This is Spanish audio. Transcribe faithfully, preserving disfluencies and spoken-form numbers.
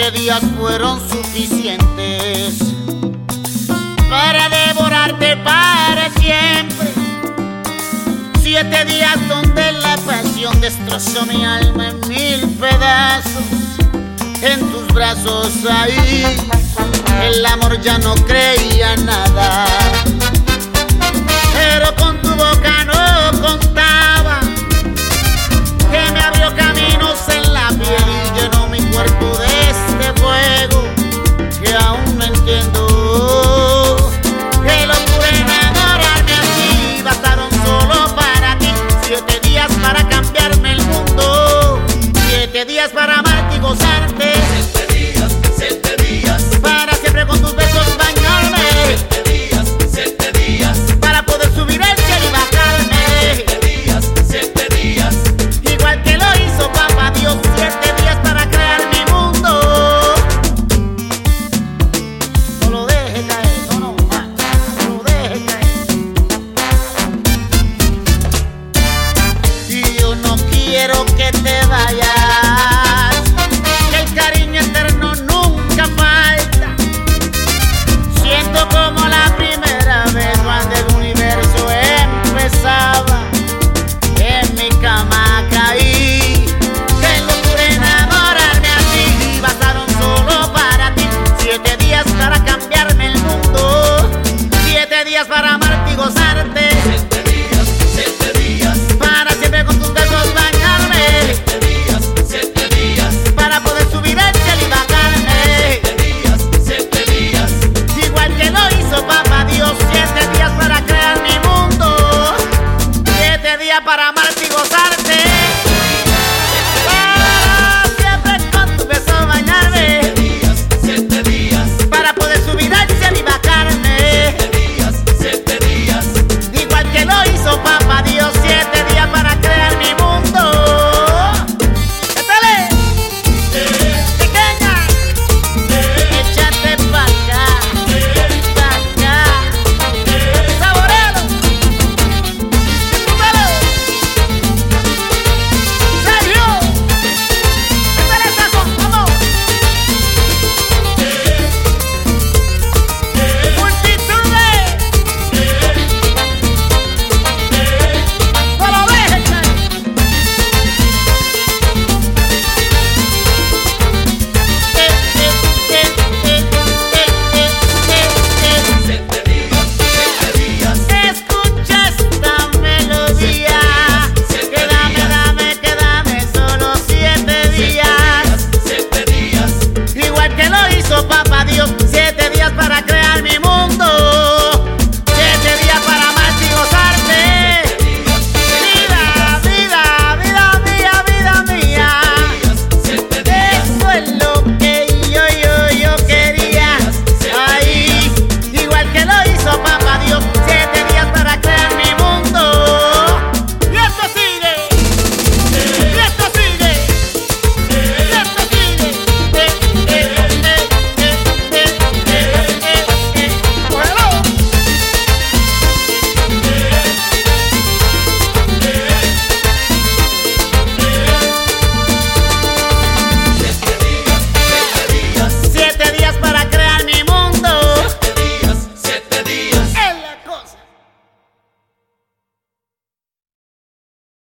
Siete días fueron suficientes para devorarte para siempre. Siete días donde la pasión destrozó mi alma en mil pedazos. En tus brazos ahí el amor ya no creía nada, pero con tu boca no contaba, que me abrió caminos en la piel y llenó mi cuerpo de este fuego que aún no entiendo. Qué locura enamorarme así, bastaron solo para ti. Siete días para cambiarme el mundo, siete días para amarte y gozarte. Siete días, siete días, Para siempre con tus besos bañarme. siete días, siete días, Para poder subir el cielo y bajarme. siete días, siete días, Igual que lo hizo papá Dios. Siete días para crear mi mundo. No lo dejes caer, no, no, más, no lo dejes caer. Y yo no quiero que te vayas, que el cariño eterno nunca falta. Siento como la primera vez cuando el universo empezaba. En mi cama caí, qué locura enamorarme así. Bastaron solo para ti. Siete días para cambiarme el mundo, siete días para amarte y gozarte.